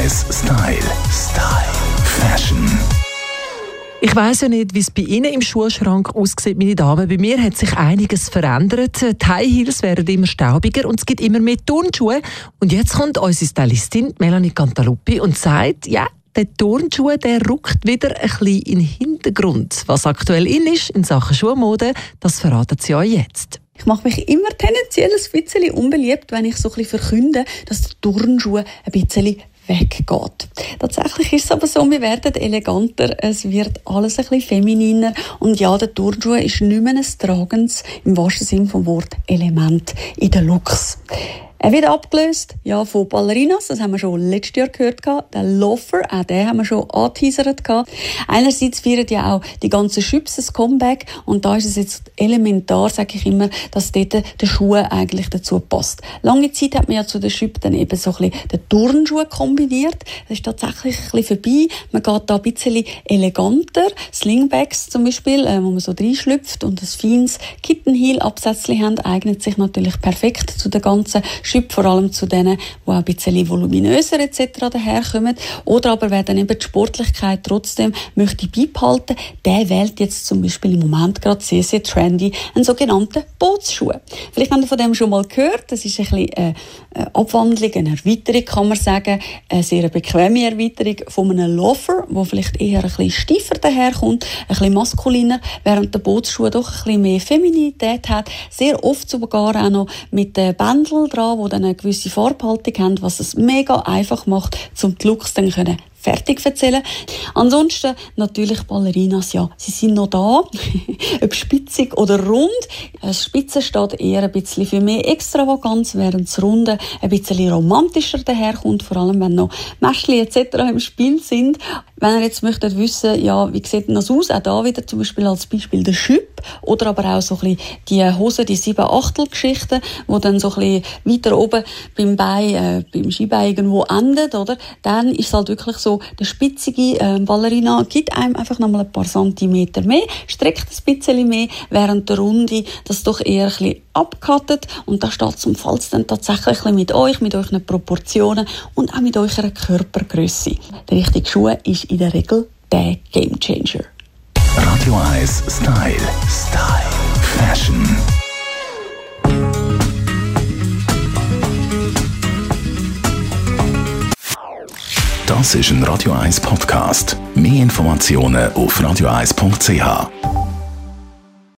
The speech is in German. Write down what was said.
1 Style. Fashion. Ich weiss ja nicht, wie es bei Ihnen im Schuhschrank aussieht, meine Damen. Bei mir hat sich einiges verändert. Die High Heels werden immer staubiger und es gibt immer mehr Turnschuhe. Und jetzt kommt unsere Stylistin Melanie Cantaluppi und sagt, ja, der Turnschuh, der rückt wieder ein bisschen in den Hintergrund. Was aktuell in ist in Sachen Schuhmode, das verraten sie euch jetzt. Ich mache mich immer tendenziell ein bisschen unbeliebt, wenn ich so ein bisschen verkünde, dass der Turnschuh ein bisschen weggeht. Tatsächlich ist es aber so, wir werden eleganter, es wird alles ein bisschen femininer und ja, der Turnschuh ist nicht mehr ein tragendes, im wahrsten Sinne vom Wort, Element in den Looks. Er wird abgelöst von Ballerinas, das haben wir schon letztes Jahr gehört. Der Loafer, auch den haben wir schon angeteasert. Einerseits feiern ja auch die ganzen Schüps ein Comeback und da ist es jetzt elementar, sage ich immer, dass dort der Schuh eigentlich dazu passt. Lange Zeit hat man ja zu den Schüppen dann eben so ein bisschen den Turnschuh kombiniert. Das ist tatsächlich ein bisschen vorbei. Man geht da ein bisschen eleganter. Slingbacks zum Beispiel, wo man so reinschlüpft und ein feines Kittenheel-Absätzchen haben, eignet sich natürlich perfekt zu den ganzen Schüpp, vor allem zu denen, die auch ein bisschen voluminöser etc. daherkommen. Oder aber wer dann eben die Sportlichkeit trotzdem möchte beibehalten, der wählt jetzt zum Beispiel im Moment gerade sehr, sehr trendy einen sogenannten Bootsschuh. Vielleicht habt ihr von dem schon mal gehört. Das ist ein bisschen eine Abwandlung, eine Erweiterung, kann man sagen. Eine sehr bequeme Erweiterung von einem Loafer, der vielleicht eher ein bisschen steifer daherkommt, ein bisschen maskuliner, während der Bootsschuh doch ein bisschen mehr Feminität hat. Sehr oft sogar auch noch mit Bändeln dran, die dann eine gewisse Farbhaltung haben, was es mega einfach macht, um die Looks dann fertig erzählen. Ansonsten natürlich Ballerinas, ja, sie sind noch da. Ob spitzig oder rund. Das Spitze steht eher ein bisschen für mehr Extravaganz, während das Runde ein bisschen romantischer daherkommt, vor allem wenn noch Mäschli etc. im Spiel sind. Wenn ihr jetzt möchtet wissen, ja, wie sieht denn das aus? Auch da wieder zum Beispiel als Beispiel der Schüpp oder aber auch so ein bisschen die Hosen, die 7/8-Geschichten, die dann so ein bisschen weiter oben beim Bein, beim Skibein irgendwo endet, oder? Dann ist es halt wirklich so, der spitzige Ballerina gibt einem einfach nochmal ein paar Zentimeter mehr, streckt ein bisschen mehr, während der Runde das doch eher ein bisschen abcuttet und da steht zum Falls dann tatsächlich mit euren Proportionen und auch mit eurer Körpergrösse. Der richtige Schuh ist in der Regel der Gamechanger. Radio 1 Style. Fashion. Das ist ein Radio 1 Podcast. Mehr Informationen auf radio1.ch.